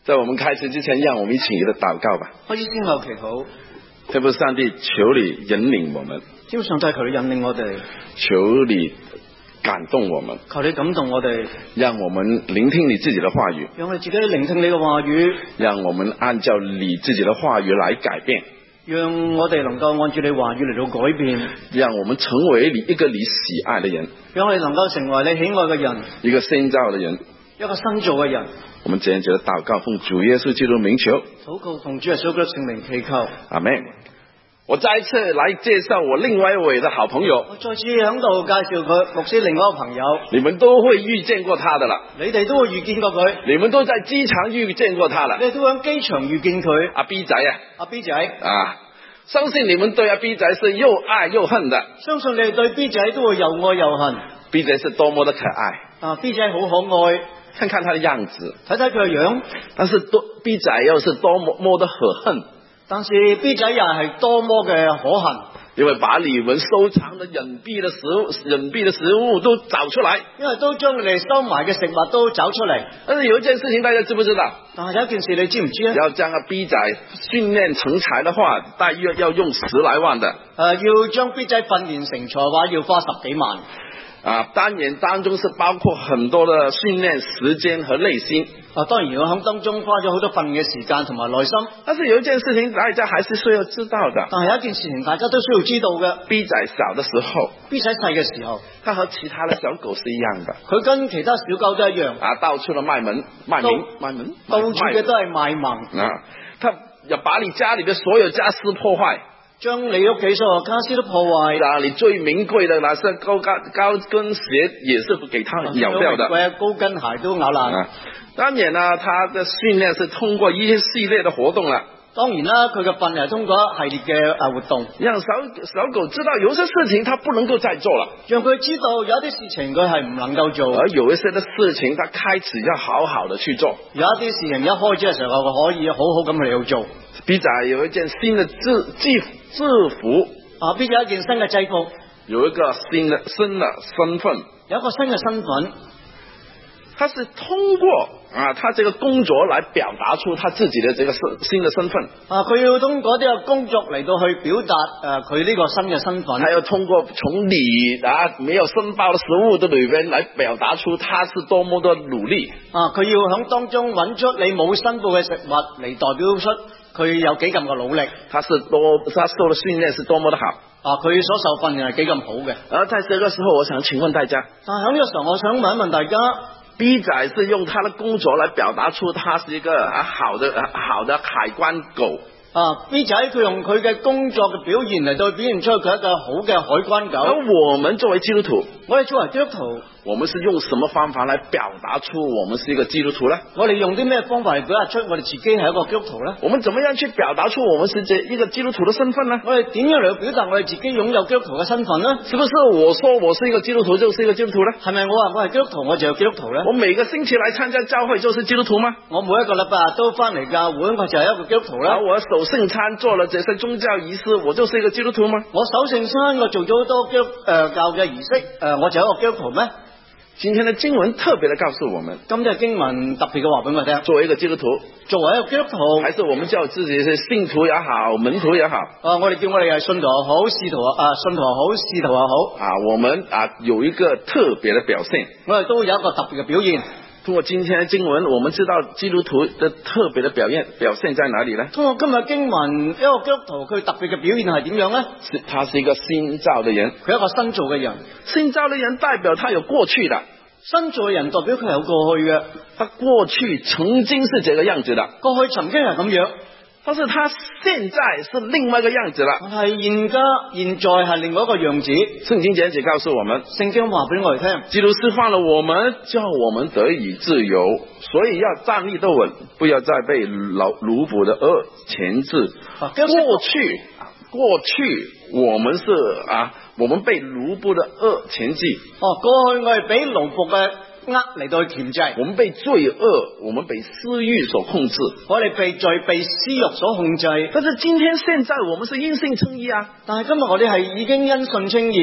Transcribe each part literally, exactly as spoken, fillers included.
在我們開始之前，讓我們一起嚟禱告吧。 開始先後祈禱， 天父上帝，求你引領我們， 天父上帝，求你引領我哋， 求你感動我們， 求你感動我哋， 讓我們聆聽你自己的話語， 讓我哋自己聆聽你嘅話語， 讓我們按照你自己的話語來改變， 讓我哋能夠按照你話語嚟到改變， 讓我們成為你一個你喜愛的人， 讓我哋能夠成為你喜愛嘅人， 一個新造的人， 一個新造嘅人。 我們這樣子的禱告，奉主耶穌基督名求， 禱告奉主耶穌基督聖名祈求， 阿門。我再一次來介紹我另外一位的好朋友， 我再次喺度介紹佢牧師另外一個朋友， 你們都會遇見過他的啦， 你哋都會遇見過佢， 你們都在機場遇見過他啦， 你哋都喺機場遇見佢。 阿 B 仔啊， 阿 B 仔啊，相信你們對阿 B 仔是又愛又恨的， 相信你哋對 B 仔都會又愛又恨。 B 仔是多麼的可愛啊 ，B 仔好可愛， 看看他的樣子， 睇睇佢嘅樣， 但是多 B 仔又是多麼麼的可恨， 但是 B 仔又係多麼嘅可恨， 因為把你們收藏的隱蔽的食物、隱蔽的食物都找出來， 因為都將你哋收埋嘅食物都找出嚟。 但是有一件事情大家知不知道？ 但係有一件事你知唔知咧？ 要將阿 B 仔訓練成才的話，大約要用十來萬的。 誒、呃，要將 B 仔訓練成才嘅話，要花十幾萬。 啊，當然當中是包括很多的訓練時間和內心。 啊，當然我喺當中花咗好多訓練嘅時間同埋內心。 但是有一件事情大家還是需要知道的。 但係有一件事情大家都需要知道嘅。 B 仔小的時候 ，B 仔細嘅時候， 他和其他的小狗是一樣的。 佢跟其他小狗都一樣。 啊，到處的賣萌、賣名、賣萌， 到處嘅都係賣萌。 啊，他要把你家裏的所有家私破壞。 將你屋企所有家私都破壞， 啊！你最名貴的那些高高高跟鞋也是給他咬掉的， 貴高跟鞋都咬爛。 啊，當然啦，他的訓練是通過一系列的活動啦。 當然啦，佢嘅訓練係通過一系列嘅誒活動， 讓小小狗知道有些事情它不能夠再做了， 讓佢知道有一啲事情佢係唔能夠做， 而有一些的事情，他開始要好好的去做。 有一啲事情一開始嘅時候，佢可以好好咁嚟去做。 B 仔有一件新的制制制服， 啊 ，B 仔有一件新嘅制服， 有一個新的新的身份， 有一個新嘅身份， 他是通過啊，他這個工作來表達出他自己的這個身新的身份。 啊，佢要通過呢個工作嚟到去表達誒佢呢個新嘅身份。 他要通過從你啊沒有申報的食物的裏邊來表達出他是多麼的努力。 啊，佢要喺當中揾出你冇申報嘅食物嚟代表出佢有幾咁嘅努力。 他是多，他受的訓練是多麼的好。 啊，佢所受訓練係幾咁好嘅。 而在這個時候，我想請問大家， 但係喺呢個時候，我想問一問大家。 B 仔是用他的工作來表達出他是一個啊好的啊好的海關狗。 啊 B 仔佢用佢嘅工作嘅表現嚟到表現出佢一個好嘅海關狗。 而我們作為基督徒， 我哋作為基督徒， 我們是用什麼方法來表達出我們是一個基督徒呢？ 我哋用啲咩方法嚟表達出我哋自己係一個基督徒呢？ 我們怎麼樣去表達出我們是這一個基督徒的身份呢？ 我哋點樣嚟表達我哋自己擁有基督徒嘅身份呢？ 是不是我說我是一個基督徒就是一個基督徒呢？ 係咪我話我係基督徒我就係基督徒呢？ 我每個星期來參加教會就是基督徒嗎？ 我每一個禮拜都翻嚟教會，我就係一個基督徒啦。 我守聖餐做了這些宗教儀式，我就是一個基督徒嗎？ 我守聖餐，我做咗好多基督誒、呃、教嘅儀式，誒、呃、我就係一個基督徒咩？ 今天的經文特別的告訴我們， 今日經文特別嘅話俾我聽， 作為一個基督徒， 作為一個基督徒， 還是我們叫自己是信徒也好，門徒也好， 啊，我哋叫我哋係信徒又好，使徒啊，信徒又好，使徒又好， 啊，我們啊有一個特別的表現， 我哋都有一個特別嘅表現。 通過今天的經文，我們知道基督徒的特別的表現表現在哪裏呢？ 通過今日經文，一個基督徒佢特別嘅表現係點樣呢？ 是他是一個新造的人， 佢係一個新造嘅人， 新造的人代表他有過去的。 新造嘅人代表佢有過去嘅， 他過去曾經是這個樣子的， 過去曾經係咁樣， 但是他現在是另外一個樣子了。 係現家現在係另外一個樣子。 聖經簡直告訴我們， 聖經話俾我哋聽， 基督釋放了我們，叫我們得以自由，所以要站立得穩，不要再被奴奴僕的軛牽制。 啊、 過去，過去我們是啊。我們被奴僕的軛牽制。 哦，過去我哋俾奴僕嘅軛嚟到去鉗制。 我們被罪惡，我們被私欲所控制。 我哋被罪、被私欲所控制。 但是今天現在我們是因信稱義啊。 但係今日我哋係已經因信稱義。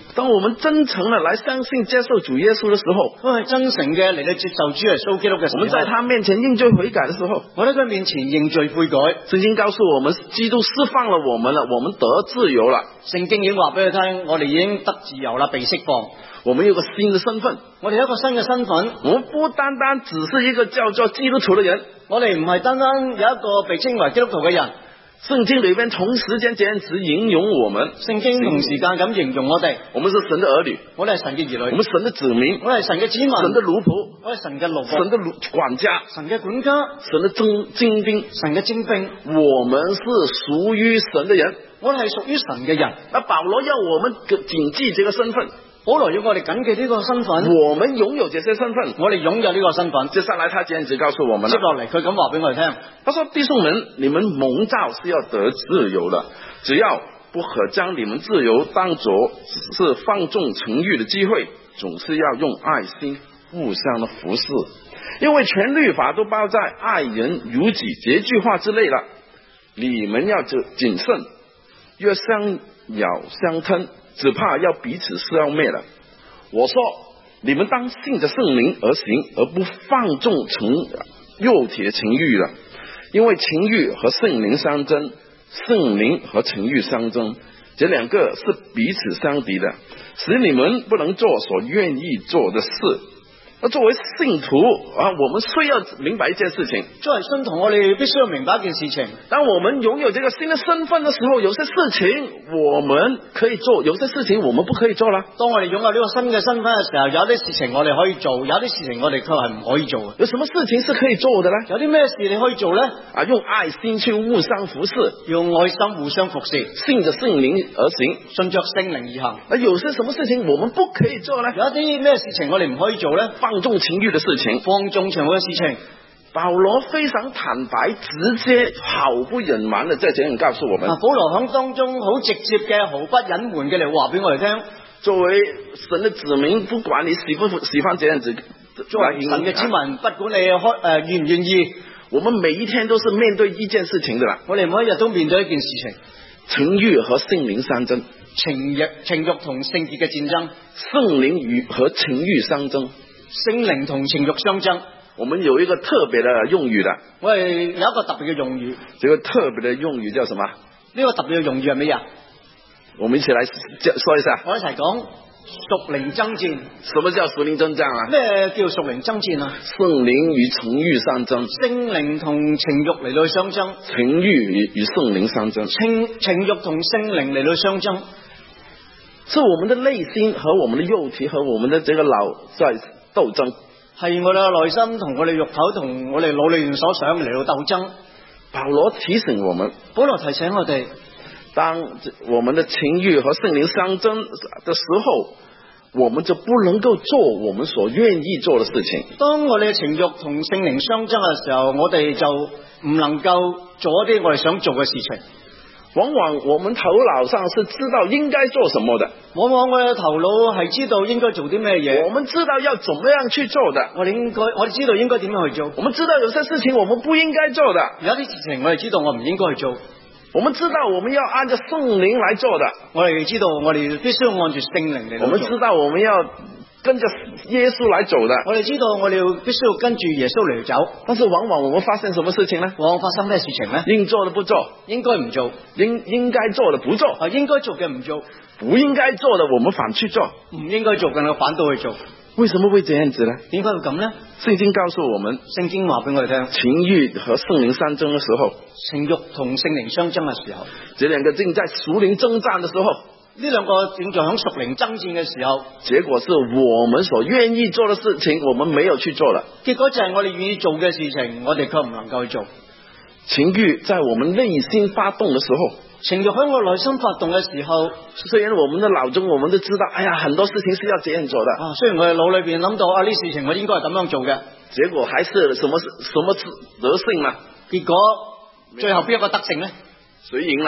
當我們真誠的來相信接受主耶穌的時候， 我係真誠嘅嚟到接受主耶穌基督嘅時候， 我們在他面前認罪悔改的時候， 我喺佢面前認罪悔改。 聖經告訴我們，基督釋放了我們了，我們得自由了。 聖經已經話俾佢聽，我哋已經得自由啦，被釋放。 我們有個新的身份， 我哋有一個新嘅身份。 我們不單單只是一個叫做基督徒的人， 我哋唔係單單有一個被稱為基督徒嘅人。 聖經裏邊同時間這樣子形容我們， 聖經同時間咁形容我哋， 我們是神的兒女， 我哋係神嘅兒女， 我們神的子民， 我哋係神嘅子民， 神的奴僕， 我係神嘅奴僕， 神的管家， 神嘅管家， 神的精精兵， 神嘅精兵。 我們是屬於神的人， 我哋係屬於神嘅人。 那保羅要我們謹記這個身份， 保羅要我哋謹記呢個身份， 我們擁有這些身份， 我哋擁有呢個身份。 接下來他這樣子告訴我們了， 接落嚟佢咁話俾我哋聽， 他說弟兄們，你們蒙召是要得自由的，只要不可將你們自由當作是放縱情慾的機會，總是要用愛心互相的服侍，因為全律法都包在愛人如己這句話之內了。你們要謹慎，越相咬相吞，只怕要彼此消滅了。我說你們當信着聖靈而行，而不放縱情肉體的情慾了，因為情慾和聖靈相爭，聖靈和情慾相爭，這兩個是彼此相敵的，使你們不能做所願意做的事。那作為信徒啊，我們需要明白一件事情。 作為信徒，我哋必須要明白一件事情。 當我們擁有這個新的身份的時候，有些事情我們可以做，有些事情我們不可以做了。 當我哋擁有呢個新嘅身份嘅時候，有啲事情我哋可以做，有啲事情我哋卻係唔可以做。 有什麼事情是可以做的呢？ 有啲咩事你可以做呢？ 啊，用愛心去互相服侍， 用愛心互相服侍， 信着聖靈而行， 順着聖靈而行。 那有些什麼事情我們不可以做呢？ 有一啲咩事情我哋唔可以做呢？ 放縱情慾的事情， 放縱情慾嘅事情。 保羅非常坦白、直接、毫不隱瞞的在這樣告訴我們。 保羅喺當中好直接嘅、毫不隱瞞嘅嚟話俾我哋聽。 作為神的子民，不管你喜不喜歡這樣子， 作為神嘅子民，不管你開誒、呃、願唔願意， 我們每一天都是面對一件事情的啦。 我哋每一日都面對一件事情， 情慾和聖靈相爭， 情慾情慾同聖潔嘅戰爭， 聖靈與和情慾相爭， 聖靈同情慾相爭。 我們有一個特別的用語的， 我哋有一個特別嘅用語。 這個特別的用語叫什麼？ 呢個特別嘅用語係咩呀？ 我們一起來說一下。 我一齊講屬靈爭戰。 什麼叫屬靈爭戰啊？ 咩叫屬靈爭戰啊？ 聖靈與情慾相爭。 聖靈同情慾嚟到相爭。 情慾與與聖靈相爭。 情情慾同聖靈嚟到相爭， 是我們的內心和我們的肉體和我們的這個腦在鬥爭。 係我哋嘅內心同我哋肉頭同我哋腦裏面所想嚟到鬥爭。 保羅提醒我們， 保羅提醒我哋， 當我們的情慾和聖靈相爭的時候，我們就不能夠做我們所願意做的事情。 當我哋嘅情慾同聖靈相爭嘅時候，我哋就唔能夠做一啲我哋想做嘅事情。 往往我們頭腦上是知道應該做什麼的， 往往我哋頭腦係知道應該做啲咩嘢， 我們知道要怎麼樣去做的， 我哋應該我哋知道應該點樣去做， 我們知道有些事情我們不應該做的， 有啲事情我哋知道我唔應該去做， 我們知道我們要按照聖靈來做的， 我哋知道我哋必須要按住聖靈嚟做， 我們知道我們要跟着耶穌來走的， 我哋知道我哋必須要跟住耶穌嚟走。 但是往往我們發生什麼事情呢？ 往往發生咩事情呢？ 應做的不做， 應該唔做， 應應該做的不做， 啊，應該做嘅唔做， 不應該做的我們反去做， 唔應該做嘅我反倒去做。 為什麼會這樣子呢？ 點解會咁呢？ 聖經告訴我們， 聖經話俾我哋聽， 情慾和聖靈相爭的時候， 情慾同聖靈相爭嘅時候， 這兩個正在屬靈征戰的時候， 呢兩個正在響屬靈爭戰嘅時候， 結果是我們所願意做的事情，我們沒有去做了。結果就係我哋願意做嘅事情，我哋卻唔能夠去做。 情慾在我們內心發動的時候， 情慾喺我內心發動嘅時候， 雖然我們的腦中我們都知道，哎呀，很多事情是要這樣做的。 啊，雖然我哋腦裏邊諗到啊，呢事情我應該係咁樣做嘅， 結果還是什麼什麼德性呢？ 結果最後邊一個德性呢？ 誰贏啦？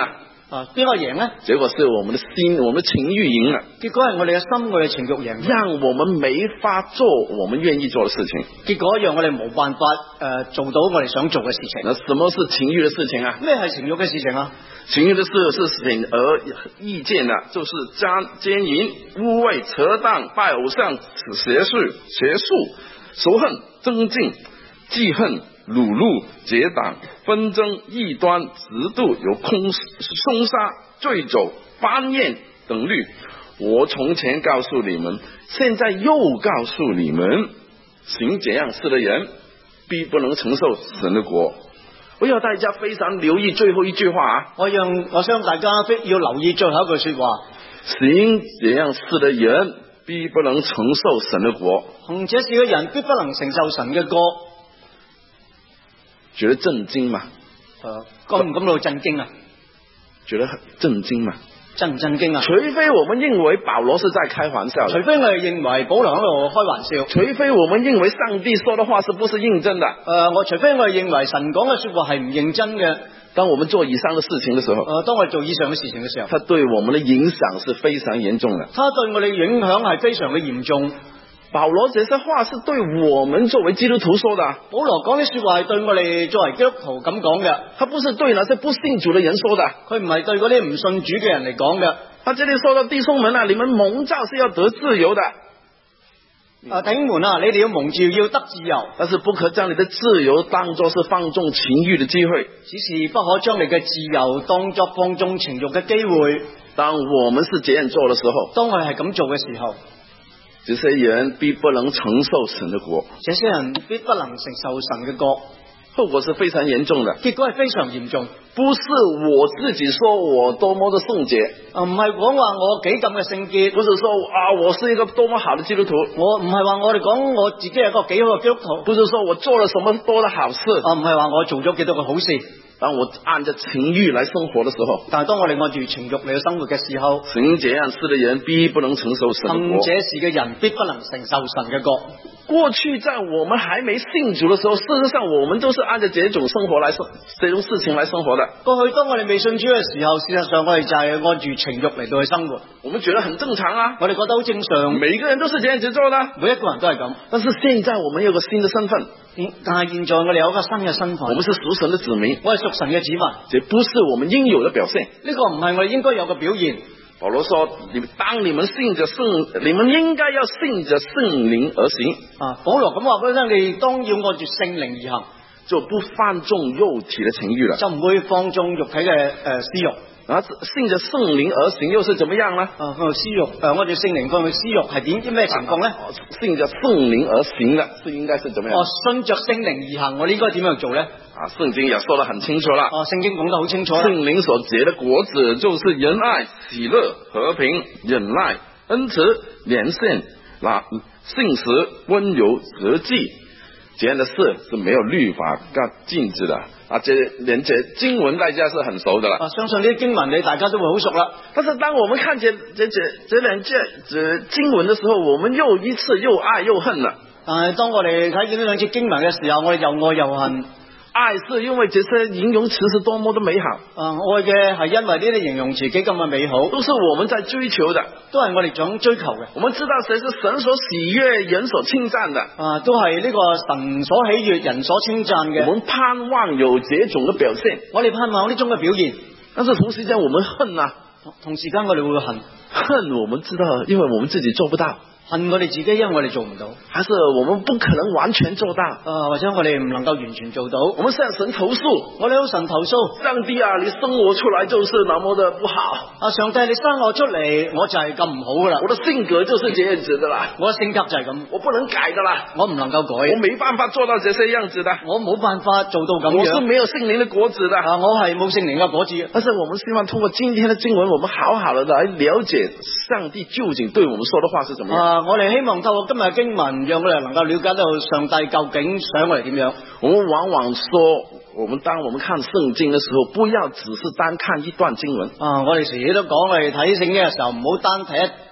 啊，邊個贏呢？ 結果是我們的心，我們的情欲贏了。 結果係我哋嘅心，我哋情欲贏， 讓我們沒法做我們願意做的事情。 結果讓我哋冇辦法誒、呃、做到我哋想做嘅事情。 那什麼是情欲的事情啊？ 咩係情欲嘅事情啊？ 情欲的事是顯而易見的，就是奸奸淫、污穢、扯淡、拜偶像、邪術、邪術、仇恨、爭競、記恨、侮辱、結黨、紛爭、異端、嫉妒，有空兇殺、醉酒、翻宴等律。我從前告訴你們，現在又告訴你們，行這樣事的人，必不能承受神的國。我要大家非常留意最後一句話啊！ 我讓我想大家非要留意最後一句說話： 行這樣事的人，必不能承受神的國。 行這事嘅人，必不能承受神嘅國。 覺得震驚嘛？ 誒、呃，感唔感到震驚啊？ 覺得很震驚嘛？ 震唔震驚啊？ 除非我們認為保羅是在開玩笑， 除非我哋認為保羅喺度開玩笑， 除非我們認為上帝說的話是不是認真的？誒、 呃，我除非我哋認為神講嘅說話係唔認真嘅。 當我們做以上的事情的時候， 誒、呃，當我哋做以上嘅事情嘅時候， 它對我們的影響是非常嚴重的。 它對我哋影響係非常嘅嚴重。 保羅這些話是對我們作為基督徒說的。 保羅講啲說話係對我哋作為基督徒咁講嘅， 他不是對那些不信主的人說的。 佢唔係對嗰啲唔信主嘅人嚟講嘅。 他這裏說到弟兄們啊，你們蒙召是要得自由的。 啊，弟兄們啊，你哋要蒙召要得自由， 但是不可將你的自由當作是放縱情欲的機會。 只是不可將你嘅自由當作放縱情欲嘅機會。 當我們是這樣做的時候， 當我哋係咁做嘅時候， 這些人必不能承受神的國， 這些人必不能承受神嘅國， 後果是非常嚴重的。 結果係非常嚴重。 不是我自己說我多麼的聖潔， 啊，唔係講話我幾咁嘅聖潔， 不是說啊我是一個多麼好的基督徒， 我唔係話我哋講我自己係一個幾好嘅基督徒， 不是說我做了什麼多的好事， 啊，唔係話我做咗幾多個好事。 當我按着情欲來生活的時候， 但係當我哋按住情欲嚟生活嘅時候， 行這樣事的人必不能承受神的國。 行這事嘅人必不能承受神嘅國。 過去在我們還沒信主的時候，事實上我們都是按照這種生活來生，這種事情來生活的。 過去當我哋未信主嘅時候，事實上我哋就係按住情欲嚟到去生活， 我們覺得很正常啊， 我哋覺得好正常， 每個人都是這樣子做的， 每一個人都係咁。 但是現在我們有個新的身份， 但係現在我哋有一個新嘅身份， 我們是屬神的子民， 我係屬神嘅子民， 這不是我們應有的表現。 呢個唔係我哋應該有嘅表現。 保羅說：你當你們信着聖，你們應該要信着聖靈而行。 啊，保羅咁話俾你聽，你當要按住聖靈而行， 就不放縱肉體的情欲了， 就唔會放縱肉體嘅誒、呃、私欲。 啊，信着聖靈而行又是怎麼樣呢？ 啊，私欲誒，按住聖靈放嘅私欲係點啲咩情況咧？ 啊、信着聖靈而行的是應該是怎麼樣？ 哦、啊，信着聖靈而行，我哋應該點樣做咧？ 啊，聖經也說得很清楚啦。 哦、啊，聖經講得好清楚啦。 聖靈所結的果子就是仁愛、喜樂、和平、忍耐、恩慈、憐憫、那信實、溫柔、和氣，這樣的事是沒有律法禁止的。啊，這連這經文大家是很熟的了。 啊，相信呢啲經文你大家都會好熟啦。 但是當我們看見這這這兩節這經文的時候，我們又一次又愛又恨了。 但係當我哋睇見呢兩節經文嘅時候，我哋又愛又恨。 愛是因為這些形容詞是多麼的美好， 啊，愛嘅係因為呢啲形容詞幾咁嘅美好， 都是我們在追求的， 都係我哋想追求嘅。 我們知道誰是神所喜悅、人所稱讚的， 啊，都係呢個神所喜悅、人所稱讚嘅。 我們盼望有這種的表現， 我哋盼望呢種嘅表現。 但是同時間我們恨啊， 同時間我哋會恨， 恨我們知道，因為我們自己做不到。 恨我哋自己，因為我哋做唔到， 還是我們不可能完全做到， 啊，或者我哋唔能夠完全做到。 我們向神投訴， 我哋向神投訴， 上帝啊，你生我出來就是那麼的不好。 啊，上帝，你生我出嚟，我就係咁唔好噶啦。 我的性格就是這樣子的啦， 我嘅性格就係咁， 我不能改的啦， 我唔能夠改， 我沒辦法做到這些樣子的， 我冇辦法做到咁樣。 我是沒有聖靈的果子的， 啊，我係冇聖靈嘅果子。 但是我們希望通過今天的經文，我們好好的來了解上帝究竟對我們說的話是怎麼樣。 啊，我哋希望透過今日嘅經文，讓我哋能夠了解到上帝究竟想我哋點樣。 我們往往說，我們當我們看聖經的時候，不要只是單看一段經文。 啊，我哋時時都講，我哋睇聖經嘅時候，唔好單睇一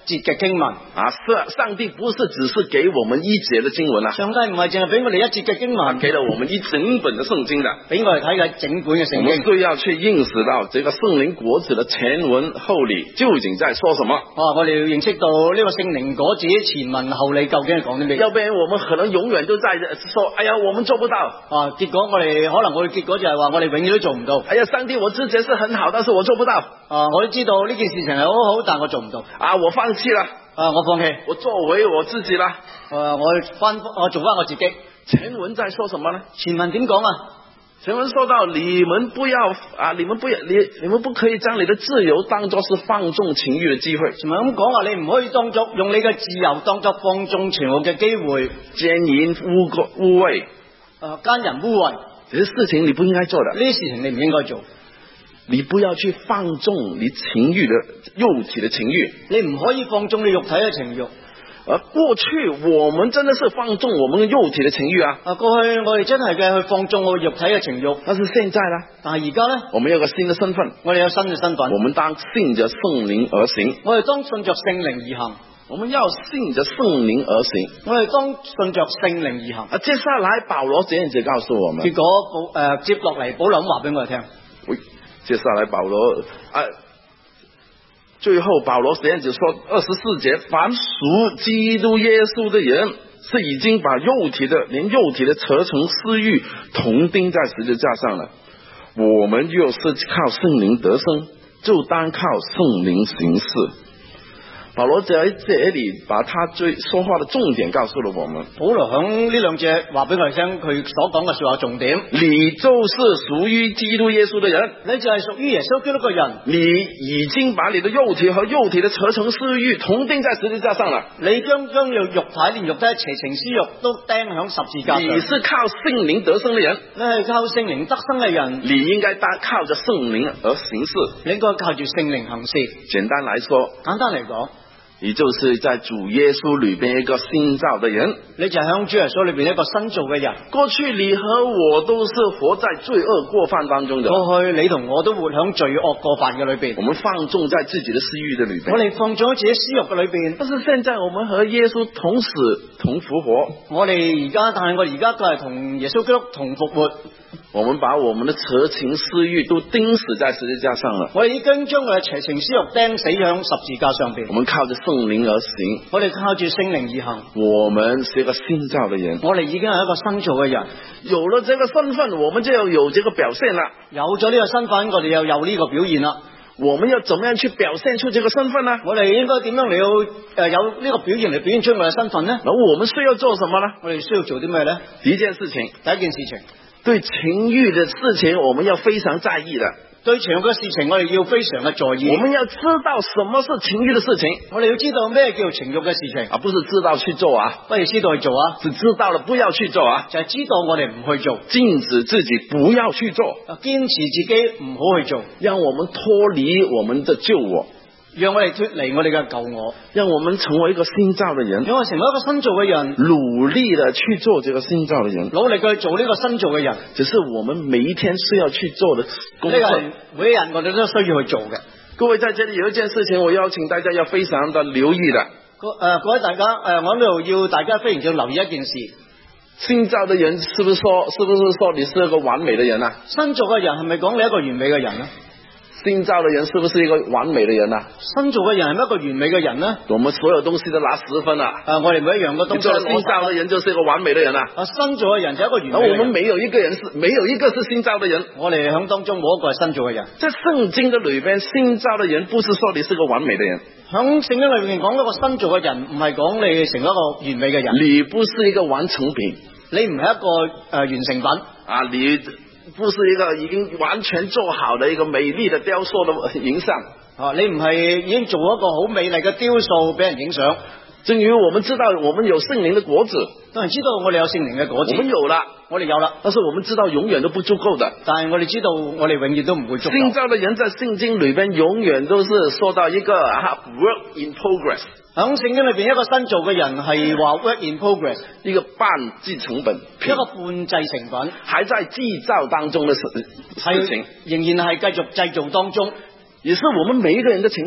節嘅經文。 啊，是上帝不是只是給我們一節的經文啊， 上帝唔係淨係俾我哋一節嘅經文， 給了我們一整本的聖經的。 俾我哋睇嘅整本嘅聖我們經。 都要去認識到這個聖靈果子的前文後理究竟在說什麼。 啊，我哋要認識到呢個聖靈果子前文後理究竟係講啲咩？ 要不然我們可能永遠都在說，哎呀，我們做不到。 啊，結果我哋可能我哋結果就係話我哋永遠都做唔到。 哎呀，上帝，我知覺是很好，但是我做不到。 啊，我都知道呢件事情係好好，但我做唔到。 啊，我放棄了。 啊，我放棄， 我作為我自己啦。 啊，我翻我做翻我自己。 前文在說什麼呢？ 前文點講啊？ 前文說到你們不要啊，你們不要你你們不可以將你的自由當作是放縱情欲的機會。 前文咁講話，你唔可以當作用你嘅自由當作放縱情欲嘅機會。 奸淫污垢污穢， 啊，奸淫污穢， 這些事情你不應該做的。 呢啲事情你唔應該做。 你不要去放縱你情欲的肉體的情欲， 你唔可以放縱你肉體嘅情欲。 而過去我們真的是放縱我們肉體的情欲啊！ 啊，過去我哋真係嘅去放縱我肉體嘅情欲， 但是現在呢？ 但係而家呢？ 我們有個新的身份， 我哋有新嘅身份， 我們當信着聖靈而行。 我哋當信着聖靈而行， 我們要信着聖靈而行。 我哋當信着聖靈而行。 啊，接下來保羅這樣子告訴我們， 結果保誒、呃、接落嚟保羅話俾我哋聽。 喂，接下來保羅啊。最後保羅這樣子說，二十四節，凡屬基督耶穌的人，是已經把肉體的連肉體的合成私欲同釘在十字架上了。我們若是靠聖靈得生，就當靠聖靈行事。保羅在這裏把他最說話的重點告訴了我們。 保羅響呢兩隻話俾我哋聽，佢所講嘅說話重點。 你就是屬於基督耶穌的人， 你就係屬於耶穌基督嘅人。 你已經把你的肉體和肉體的合成私欲同釘在十字架上了。 你將將要肉體連肉體邪情私欲都釘響十字架上。 你是靠聖靈得生的人， 你係靠聖靈得生嘅人， 你應該當靠着聖靈而行事。 你應該靠住聖靈行事。 簡單來說， 簡單嚟講， 你就是在主耶穌裏邊一個新造的人， 你就係響主耶穌裏邊一個新造嘅人。 過去你和我都是活在罪惡過犯當中的， 過去你同我都活響罪惡過犯嘅裏邊， 我們放縱在自己的私欲的裏邊， 我哋放縱喺自己私欲嘅裏邊。 但是現在我們和耶穌同死同復活， 我哋而家，但係我而家都係同耶穌基督同復活。 我們把我們的邪情私欲都釘死在十字架上了。 我哋已經將我哋邪情私欲釘死響十字架上邊。 我們靠着聖靈而行， 我哋靠住聖靈而行。 我們是一個新造的人， 我哋已經係一個新造嘅人。 有了這個身份，我們就要有這個表現了。 有咗呢個身份，我哋又有呢個表現啦。 我們要怎麼樣去表現出這個身份呢？ 我哋應該點樣嚟到誒有呢個表現嚟表現出我哋嘅身份呢？ 那我們需要做什麼呢？ 我哋需要做啲咩呢？ 第一件事情， 第一件事情， 對情欲的事情，我們要非常在意的。 對情欲嘅事情，我哋要非常嘅在意。 我們要知道什麼是情欲的事情， 我哋要知道咩叫情欲嘅事情， 啊，不是知道去做啊， 不如知道去做啊， 是知道了不要去做啊， 就係知道我哋唔去做， 禁止自己不要去做， 堅持自己唔好去做， 讓我們脫離我們的舊我， 讓我哋脫離我哋嘅舊我， 讓我們成為一個新造的人， 讓我成為一個新造嘅人， 努力的去做這個新造的人， 努力去做呢個新造嘅人， 只是我們每一天需要去做的工作。 呢個係每一日我哋都需要去做嘅。 各位在這裏有一件事情，我邀請大家要非常的留意的。 各誒各位大家誒、呃，我呢度要大家非常要留意一件事。 新造的人是不是說，是不是說你是一個完美的人啊？ 新造嘅人係咪講你一個完美嘅人呢？ 新造的人是不是一個完美的人啊？ 新造嘅人係咪一個完美嘅人呢？ 我們所有東西都拿十分啊！ 啊，我哋每一樣嘅東西做新造的人就是一個完美的人啊！ 啊，新造嘅人就係一個完美嘅人。 而我們沒有一個人是，沒有一個是新造的人。 我哋響當中冇一個係新造嘅人。 在聖經的裏邊，新造的人不是說你是個完美的人。 響聖經裏面講一個新造嘅人，唔係講你成一個完美嘅人。 你不是一個完成品， 你唔係一個誒、呃、完成品啊！你不是一個已經完全做好的一個美麗的雕塑的形象啊！你唔係已經做一個好美麗嘅雕塑俾人影相。 正如我們知道，我們有聖靈的果子， 當然知道我哋有聖靈嘅果子， 我們有了， 我哋有啦。 但是我們知道永遠都不足夠的。 但係我哋知道，我哋永遠都唔會足夠。 新造的人在聖經裏邊永遠都是說到一個 work in progress。 喺聖經裏邊，一個新造嘅人係話 work in progress， 一個半製成品， 一個半製成品， 還在製造當中的事事情， 仍然係繼續製造當中， 也是我們每一個人的情況。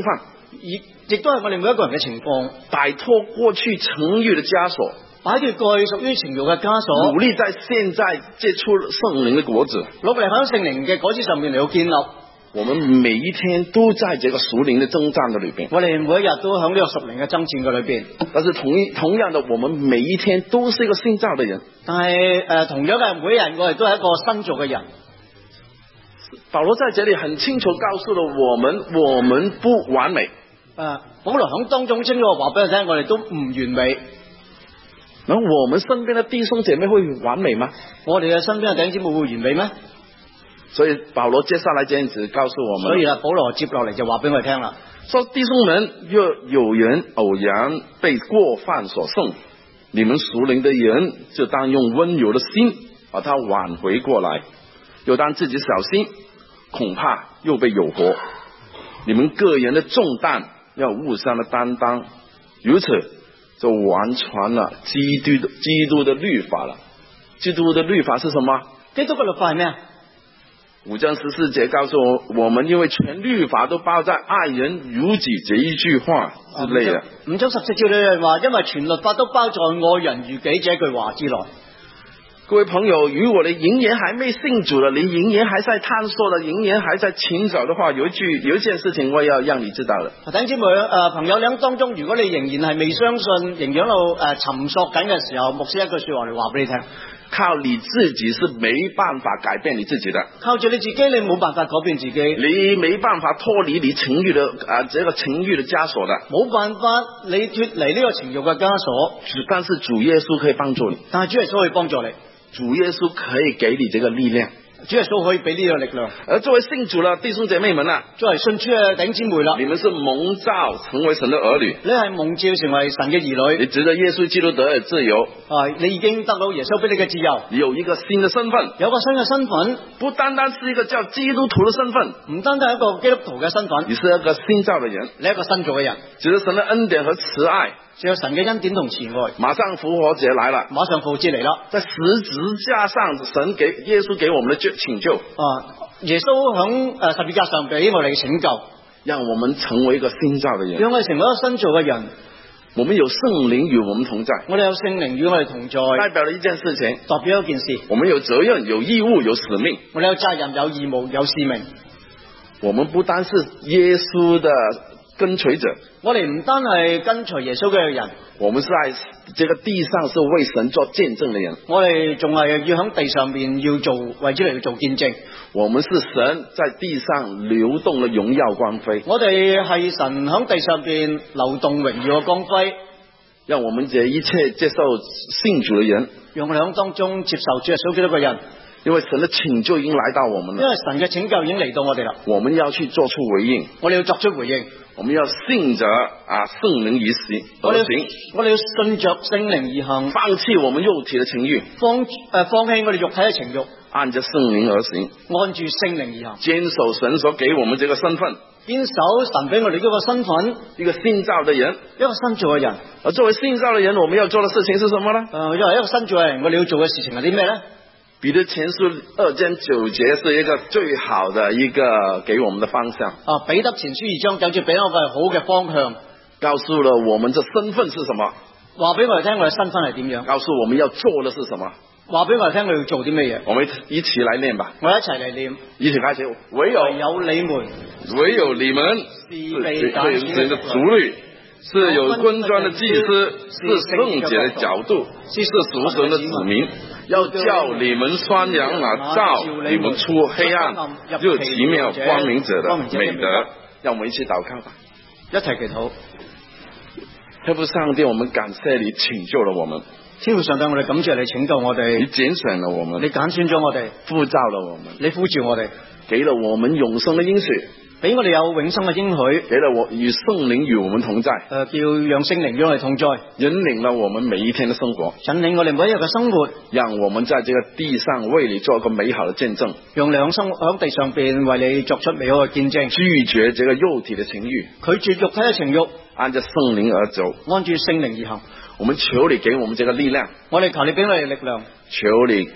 亦都係我哋每一個人嘅情況， 擺脫過去情欲的枷鎖， 擺脫過去屬於情慾嘅枷鎖， 努力在現在結出聖靈的果子， 努力喺聖靈嘅果子上面嚟到建立。 我們每一天都在這個屬靈的征戰的裏邊， 我哋每一日都喺呢個屬靈嘅爭戰嘅裏邊。 但是同一同樣的，我們每一天都是一個新造的人。 但係誒、呃，同樣嘅每一日，我哋都係一個新造嘅人。 保羅在這裏很清楚告訴了我們，我們不完美。 誒、呃，保羅喺當中清楚話俾我聽，我哋都唔完美。 那我們身邊的弟兄姐妹會完美嗎？ 我哋嘅身邊嘅弟兄姊妹會完美咩？ 所以保羅接下來這樣子告訴我們， 所以啦，保羅接落嚟就話俾我哋聽啦， 說弟兄們，若有人偶然被過犯所勝，你們屬靈的人就當用溫柔的心把他挽回過來，又當自己小心，恐怕又被誘惑。你們個人的重擔要互相的擔當，如此就完全了基督的基督的律法了。基督的律法是什麼？ 基督嘅律法係咩啊？ 五章十四節告訴我，我們因為全律法都包在愛人如己這一句話之內的。 五章十四節裏話，因為全律法都包在愛人如己這句話之內。 各位朋友，如果你仍然還沒信主了，你仍然還在探索了，仍然還在尋找的話，有一句有一件事情我要讓你知道的。 弟兄姊妹，誒朋友兩當中，如果你仍然係未相信，仍然喺度誒尋索緊嘅時候，牧師一句說話嚟話俾你聽。 靠你自己是沒辦法改變你自己的， 靠住你自己，你冇辦法改變自己， 你沒辦法脫離你情欲的啊，這個情欲的枷鎖的， 冇辦法你脫離呢個情欲嘅枷鎖。 但是主耶穌可以幫助你， 但係主耶穌可以幫助你， 主耶穌可以給你這個力量。 主耶穌可以俾呢個力量。 而作為信主了弟兄姐妹們啊， 作為信主嘅弟兄姊妹啦， 你們是蒙召成為神的兒女， 你係蒙召成為神嘅兒女， 你值得耶穌基督得的自由啊！你已經得到耶穌俾你嘅自由， 你有一個新的身份， 有個新嘅身份， 不單單是一個叫基督徒的身份， 唔單單係一個基督徒嘅身份， 你是一個新造的人， 你係一個新造嘅人， 值得神的恩典和慈愛， 只有神嘅恩典同慈愛。 馬上復活節來了， 馬上復活節嚟啦， 在十字架上，神給耶穌給我們的救拯救啊！耶穌響誒十字架上俾我哋嘅拯救， 讓我們成為一個新造的人， 讓我哋成為一個新造嘅人。 我們有聖靈與我們同在， 我哋有聖靈與我哋同在， 代表了一件事情， 代表一件事。 我們有責任、有義務、有使命。 我哋有責任、有義務、有使命。 我們不單是耶穌的跟隨者， 我哋唔單係跟隨耶穌嘅人， 我們是在這個地上是為神做見證的人。我哋仲係要喺地上邊要做，為之嚟做見證。 我們是神在地上流動的榮耀光輝。 我哋係神喺地上邊流動榮耀嘅光輝， 讓我們這一切接受信主的人， 讓我哋喺當中接受主耶穌基督嘅人。 因為神的拯救已經來到我們了， 因為神嘅拯救已經嚟到我哋啦， 我們要去做出回應， 我哋要作出回應， 我們要信着啊聖靈而行， 我哋而行， 我哋要信着聖靈而行， 放棄我們肉體的情欲， 放誒、呃、放棄我哋肉體嘅情欲， 按着聖靈而行， 按住聖靈而行， 堅守神所給我們這個身份， 堅守神俾我哋呢個身份， 一個新造的人， 一個新造嘅人。 而作為新造的人，我們要做的事情是什麼呢？ 誒、呃，因為一個新造嘅人，我哋要做嘅事情係啲咩呢？ 彼得前書二章九節是一個最好的一個給我們的方向。 啊，彼得前書二章九節俾我個好嘅方向， 告訴了我們這身份是什麼， 話俾我哋聽我哋身份係點樣， 告訴我們要做的是什麼， 話俾我哋聽我哋要做啲咩嘢。 我們一起來念吧， 我哋一齊嚟念， 一起開始。唯有唯有你們， 唯有你們是被揀選的族類，是有君尊的祭司，是聖潔的角度，是屬神的子民，要叫你們宣揚那照你們出黑暗入奇妙光明者的美德。讓我們一起禱告吧， 一齊祈禱。 天父上帝，我們感謝你拯救了我們。 天父上帝，我哋感謝你拯救我哋， 你揀選了我們， 你揀選咗我哋， 呼召了我們， 你呼召我哋， 給了我們永生的應許， 俾我哋有永生嘅應許， 給了我與聖靈與我們同在， 誒、呃，叫讓聖靈與我哋同在， 引領了我們每一天的生活， 引領我哋每一日嘅生活， 讓我們在這個地上為你做一個美好的見證， 用兩生喺地上邊為你作出美好嘅見證， 拒絕這個肉體的情欲， 拒絕肉體嘅情欲， 按着聖靈而走， 按住聖靈而行。 我們求你給我們這個力量， 我哋求你俾我哋力量， 求你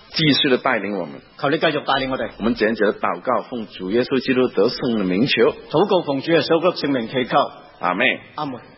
繼續的帶領我們。 求你繼續帶領我哋。 我們簡簡的禱告，奉主耶穌基督得勝的名求。 禱告奉主耶穌基督聖名祈求。 阿們。 阿門。